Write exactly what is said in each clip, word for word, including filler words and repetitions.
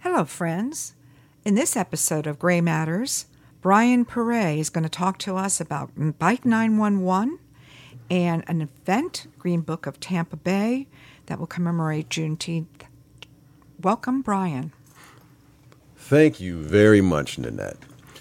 Hello, friends. In this episode of Gray Matters, Brian Perret is going to talk to us about Bike nine one one and an event, Green Book of Tampa Bay, that will commemorate Juneteenth. Welcome, Brian. Thank you very much, Nanette.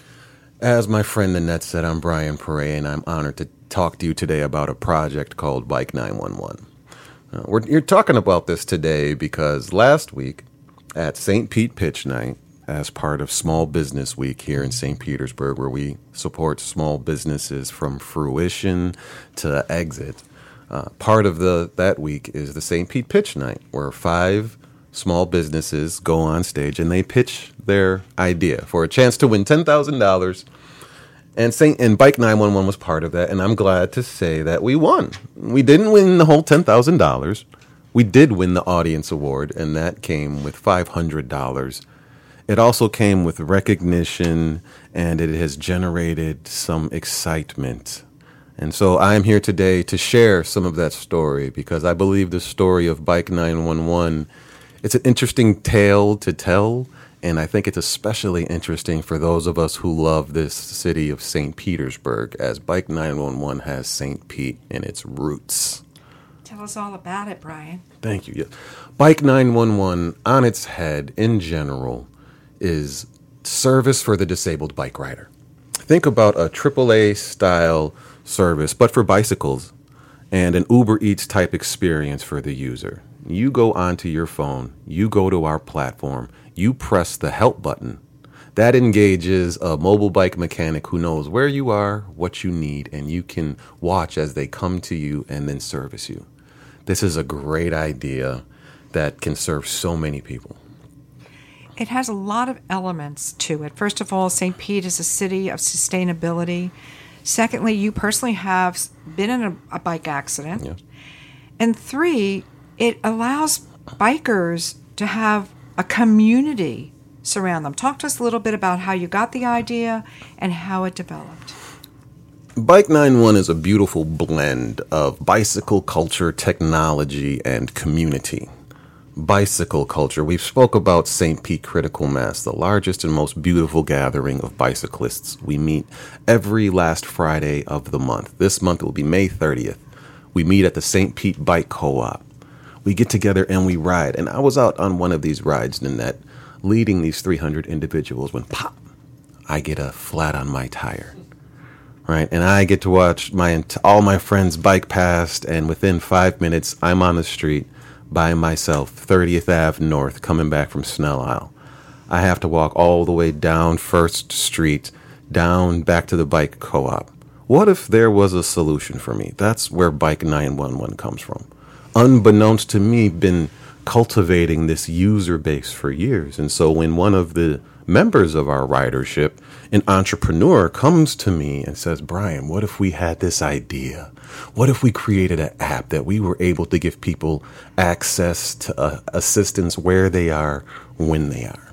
As my friend Nanette said, I'm Brian Perret, and I'm honored to talk to you today about a project called Bike nine one one. Uh, we're, you're talking about this today because last week at Saint Pete Pitch Night, as part of Small Business Week here in Saint Petersburg, where we support small businesses from fruition to exit, uh, part of the that week is the Saint Pete Pitch Night, where five small businesses go on stage and they pitch their idea for a chance to win ten thousand dollars. And Saint and Bike nine one one was part of that, and I'm glad to say that we won. We didn't win the whole ten thousand dollars. We did win the audience award, and that came with five hundred dollars. It also came with recognition, and it has generated some excitement. And so I'm here today to share some of that story, because I believe the story of Bike nine one one, it's an interesting tale to tell, and I think it's especially interesting for those of us who love this city of Saint Petersburg, as Bike nine one one has Saint Pete in its roots. Tell us all about it, Brian. Thank you. Yeah. Bike nine one one, on its head, in general, is service for the disabled bike rider. Think about a triple A style service, but for bicycles, and an Uber Eats type experience for the user. You go onto your phone, you go to our platform, you press the help button. That engages a mobile bike mechanic who knows where you are, what you need, and you can watch as they come to you and then service you. This is a great idea that can serve so many people. It has a lot of elements to it. First of all, Saint Pete is a city of sustainability. Secondly, you personally have been in a, a bike accident. Yeah. And three, it allows bikers to have a community surround them. Talk to us a little bit about how you got the idea and how it developed. Bike nine one one is a beautiful blend of bicycle culture, technology, and community. Bicycle culture. We've spoke about Saint Pete Critical Mass, the largest and most beautiful gathering of bicyclists. We meet every last Friday of the month. This month it will be May thirtieth. We meet at the Saint Pete Bike Co-op. We get together and we ride. And I was out on one of these rides, Nanette, leading these three hundred individuals, when pop, I get a flat on my tire. Right, and I get to watch my all my friends bike past, and within five minutes, I'm on the street by myself, thirtieth Avenue North, coming back from Snell Isle. I have to walk all the way down First Street, down back to the bike co-op. What if there was a solution for me? That's where Bike nine one one comes from. Unbeknownst to me, been cultivating this user base for years. And so when one of the members of our ridership, an entrepreneur, comes to me and says, Brian, what if we had this idea? What if we created an app that we were able to give people access to uh, assistance where they are, when they are?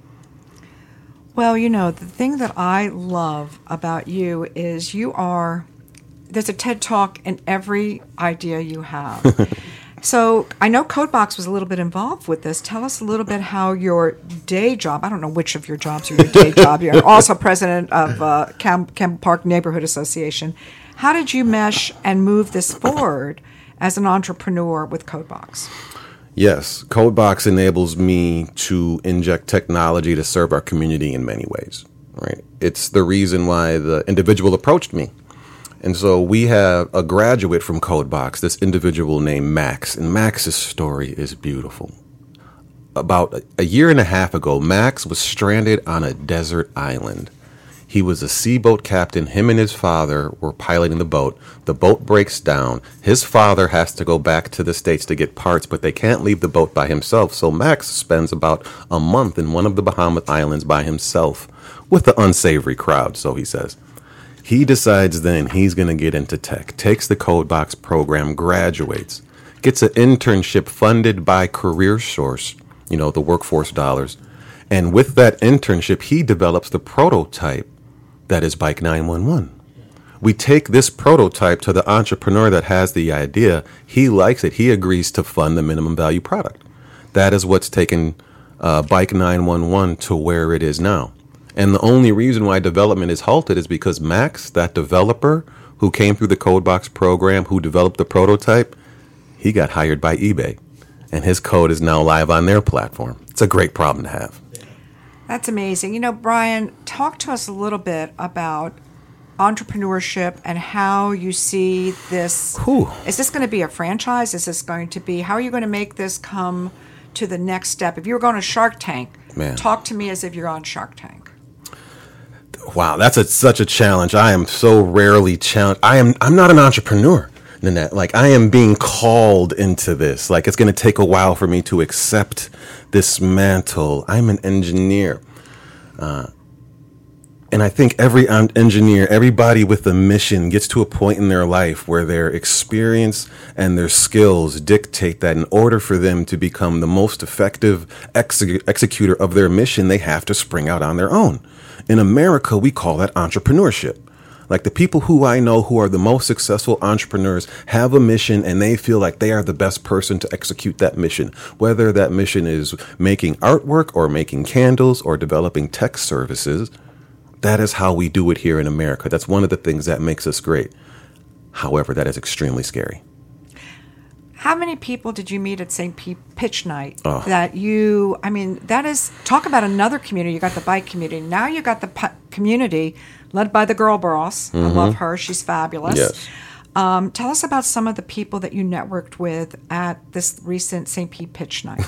Well, you know, the thing that I love about you is you are, there's a TED Talk in every idea you have. So I know CodeBox was a little bit involved with this. Tell us a little bit how your day job, I don't know which of your jobs are your day job. You're also president of uh, Cam- Campbell Park Neighborhood Association. How did you mesh and move this forward as an entrepreneur with CodeBox? Yes, CodeBox enables me to inject technology to serve our community in many ways. Right? It's the reason why the individual approached me. And so we have a graduate from CodeBox, this individual named Max, and Max's story is beautiful. About a year and a half ago, Max was stranded on a desert island. He was a seaboat captain. Him and his father were piloting the boat. The boat breaks down. His father has to go back to the States to get parts, but they can't leave the boat by himself. So Max spends about a month in one of the Bahamas Islands by himself with the unsavory crowd, so he says. He decides then he's going to get into tech, takes the CodeBox program, graduates, gets an internship funded by CareerSource, you know, the workforce dollars. And with that internship, he develops the prototype that is Bike nine one one. We take this prototype to the entrepreneur that has the idea. He likes it. He agrees to fund the minimum value product. That is what's taken uh, Bike nine one one to where it is now. And the only reason why development is halted is because Max, that developer who came through the CodeBox program, who developed the prototype, he got hired by eBay. And his code is now live on their platform. It's a great problem to have. That's amazing. You know, Brian, talk to us a little bit about entrepreneurship and how you see this. Whew. Is this going to be a franchise? Is this going to be, how are you going to make this come to the next step? If you were going to Shark Tank, Man. talk to me as if you're on Shark Tank. Wow, that's a, such a challenge. I am so rarely challenged. I am, I'm not an entrepreneur, Nanette. Like, I am being called into this. Like, it's going to take a while for me to accept this mantle. I'm an engineer. Uh, And I think every engineer, everybody with a mission gets to a point in their life where their experience and their skills dictate that in order for them to become the most effective ex- executor of their mission, they have to spring out on their own. In America, we call that entrepreneurship. Like, the people who I know who are the most successful entrepreneurs have a mission and they feel like they are the best person to execute that mission, whether that mission is making artwork or making candles or developing tech services. That is how we do it here in America. That's one of the things that makes us great. However, that is extremely scary. How many people did you meet at Saint Pete Pitch Night Oh. that you, I mean, that is, talk about another community. You got the bike community. Now you got the pu- community led by the girl boss. I love her. She's fabulous. Yes. Um, tell us about some of the people that you networked with at this recent Saint Pete Pitch Night.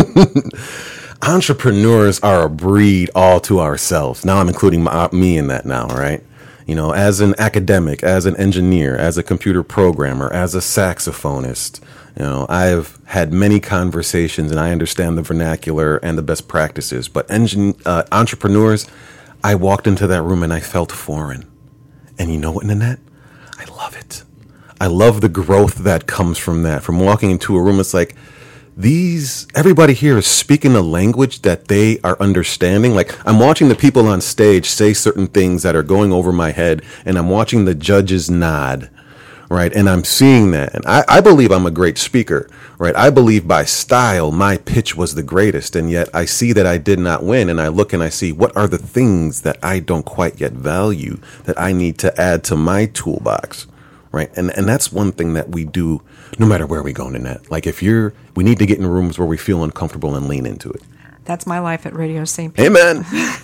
Entrepreneurs are a breed all to ourselves. Now I'm including my, me in that now, right? You know, as an academic, as an engineer, as a computer programmer, as a saxophonist, you know, I've had many conversations and I understand the vernacular and the best practices. But engine, uh, entrepreneurs, I walked into that room and I felt foreign. And you know what, Nanette? I love it. I love the growth that comes from that. From walking into a room, it's like, These, everybody here is speaking a language that they are understanding. Like, I'm watching the people on stage say certain things that are going over my head, and I'm watching the judges nod, right? And I'm seeing that. And I, I believe I'm a great speaker, right? I believe by style, my pitch was the greatest. And yet I see that I did not win. And I look and I see what are the things that I don't quite yet value that I need to add to my toolbox. Right. And and that's one thing that we do no matter where we go in that. Like, if you're, we need to get in rooms where we feel uncomfortable and lean into it. That's my life at Radio Saint Pete. Amen.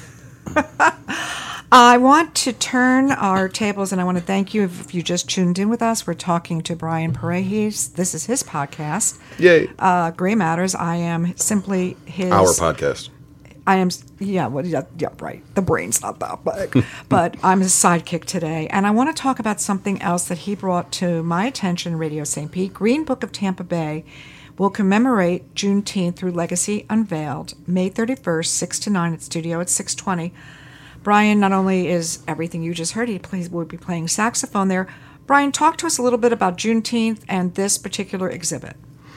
I want to turn our tables, and I want to thank you if you just tuned in with us. We're talking to Brian Paredes. This is his podcast. Yay. Uh, Gray Matters. I am simply his... Our podcast. I am, yeah, well, yeah, yeah, right. The brain's not that big. But I'm his sidekick today. And I want to talk about something else that he brought to my attention, Radio Saint Pete. Green Book of Tampa Bay will commemorate Juneteenth through Legacy Unveiled, May thirty-first, six to nine at Studio at six twenty. Brian not only is everything you just heard, he plays, will be playing saxophone there. Brian, talk to us a little bit about Juneteenth and this particular exhibit.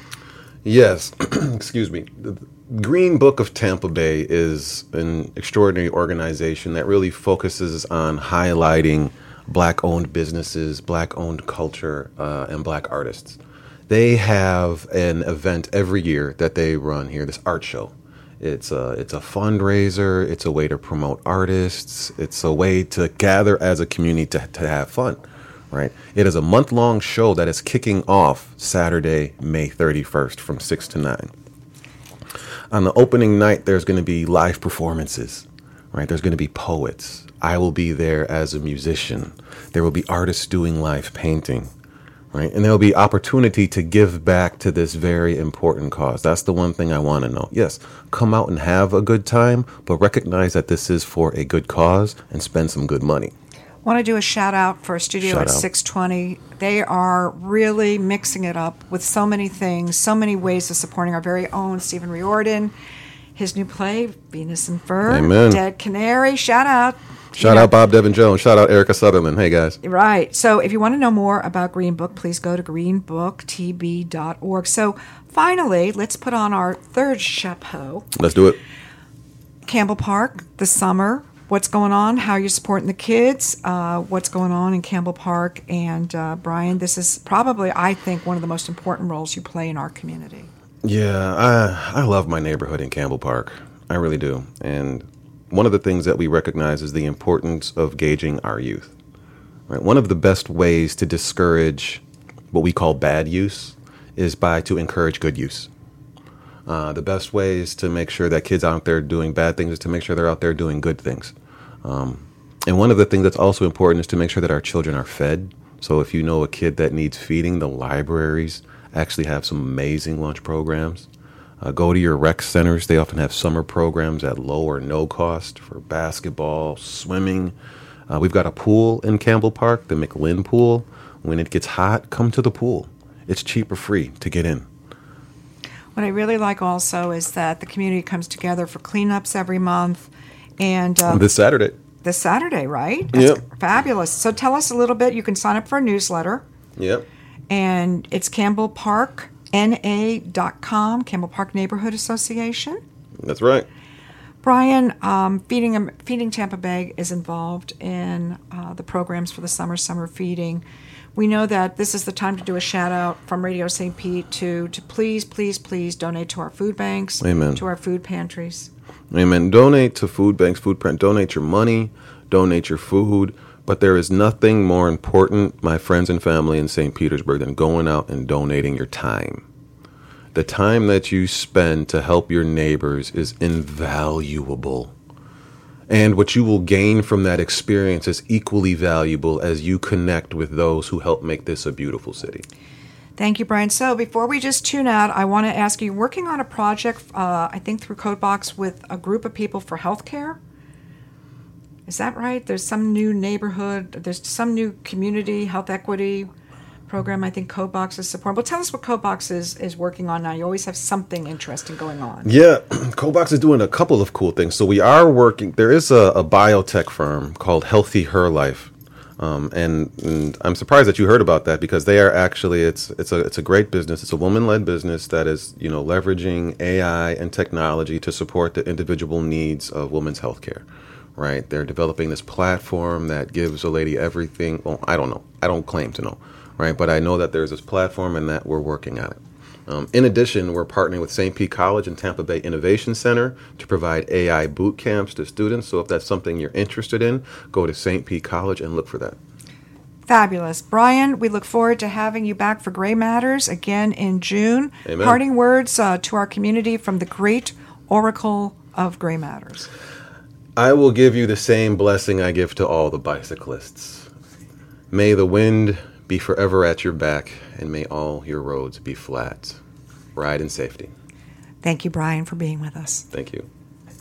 Yes. Excuse me. The Green Book of Tampa Bay is an extraordinary organization that really focuses on highlighting Black-owned businesses, Black-owned culture, uh, and Black artists. They have an event every year that they run here, this art show. It's a, it's a fundraiser. It's a way to promote artists. It's a way to gather as a community to, to have fun. Right. It is a month-long show that is kicking off Saturday, May thirty-first from six to nine. On the opening night, there's going to be live performances, right? There's going to be poets. I will be there as a musician. There will be artists doing live painting, right? And there will be opportunity to give back to this very important cause. That's the one thing I want to know. Yes, come out and have a good time, but recognize that this is for a good cause and spend some good money. Want to do a shout out for a studio Shout at out. six twenty. They are really mixing it up with so many things, so many ways of supporting our very own Stephen Riordan, his new play, Venus and Fur, Amen. Dead Canary. Shout out. Shout You know, out Bob Devin Jones. Shout out Erica Sutherland. Hey, guys. Right. So if you want to know more about Green Book, please go to green book t b dot org. So finally, let's put on our third chapeau. Let's do it. Campbell Park, the summer. What's going on? How you're supporting the kids? Uh, what's going on in Campbell Park? And uh, Brian, this is probably, I think, one of the most important roles you play in our community. Yeah, I, I love my neighborhood in Campbell Park. I really do. And one of the things that we recognize is the importance of gauging our youth. Right? One of the best ways to discourage what we call bad use is by to encourage good use. Uh, the best ways to make sure that kids out there doing bad things is to make sure they're out there doing good things. Um, and one of the things that's also important is to make sure that our children are fed. So if you know a kid that needs feeding, the libraries actually have some amazing lunch programs. Uh, go to your rec centers. They often have summer programs at low or no cost for basketball, swimming. Uh, we've got a pool in Campbell Park, the McLinn Pool. When it gets hot, come to the pool. It's cheap or free to get in. What I really like also is that the community comes together for cleanups every month. And um, This Saturday. this Saturday, right? That's Yep. fabulous. So tell us a little bit. You can sign up for a newsletter. Yep. And it's campbell park n a dot com, Campbell Park Neighborhood Association. That's right. Brian, um, Feeding Feeding Tampa Bay is involved in uh, the programs for the summer summer feeding. We know that this is the time to do a shout out from Radio Saint Pete to to please, please, please donate to our food banks, Amen. to our food pantries. Amen. Donate to food banks, food print. Donate your money. Donate your food. But there is nothing more important, my friends and family in Saint Petersburg, than going out and donating your time. The time that you spend to help your neighbors is invaluable. And what you will gain from that experience is equally valuable as you connect with those who help make this a beautiful city. Thank you, Brian. So before we just tune out, I want to ask you, you're working on a project, uh, I think through Codebox, with a group of people for healthcare. Is that right? There's some new neighborhood, there's some new community health equity program I think Codebox is supporting. Well, tell us what Codebox is, is working on now. You always have something interesting going on. Yeah, Codebox is doing a couple of cool things. So we are working, there is a, a biotech firm called Healthy Her Life. Um, and, and I'm surprised that you heard about that because they are actually, it's it's a it's a great business. It's a woman-led business that is, you know, leveraging A I and technology to support the individual needs of women's healthcare. Right? They're developing this platform that gives a lady everything. Well, I don't know. I don't claim to know. Right? But I know that there's this platform and that we're working on it. Um, in addition, we're partnering with Saint Pete College and Tampa Bay Innovation Center to provide A I boot camps to students. So if that's something you're interested in, go to Saint Pete College and look for that. Fabulous. Brian, we look forward to having you back for Gray Matters again in June. Amen. Parting words uh, to our community from the great oracle of Gray Matters. I will give you the same blessing I give to all the bicyclists. May the wind be forever at your back, and may all your roads be flat. Ride in safety. Thank you, Brian, for being with us. Thank you.